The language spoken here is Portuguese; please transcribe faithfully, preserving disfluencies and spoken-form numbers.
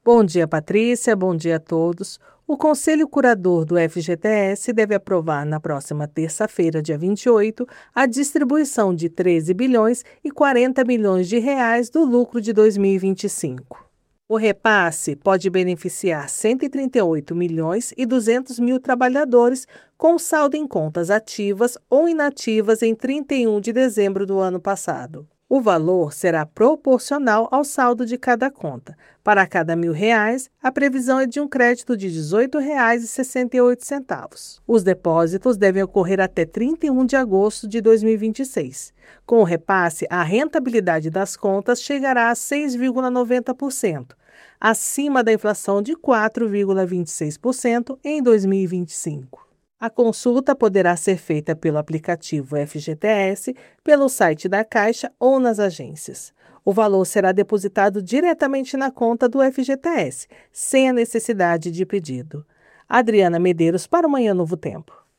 Bom dia, Patrícia. Bom dia a todos. O Conselho Curador do F G T S deve aprovar na próxima terça-feira, dia vinte e oito, a distribuição de treze bilhões e quarenta milhões de reais do lucro de dois mil e vinte e cinco. O repasse pode beneficiar cento e trinta e oito milhões e duzentos mil trabalhadores com saldo em contas ativas ou inativas em trinta e um de dezembro do ano passado. O valor será proporcional ao saldo de cada conta. Para cada mil reais, a previsão é de um crédito de dezoito reais e sessenta e oito centavos. Os depósitos devem ocorrer até trinta e um de agosto de dois mil e vinte e seis. Com o repasse, a rentabilidade das contas chegará a seis vírgula noventa por cento, acima da inflação de quatro vírgula vinte e seis por cento em dois mil e vinte e cinco. A consulta poderá ser feita pelo aplicativo F G T S, pelo site da Caixa ou nas agências. O valor será depositado diretamente na conta do F G T S, sem a necessidade de pedido. Adriana Medeiros para o Manhã Novo Tempo.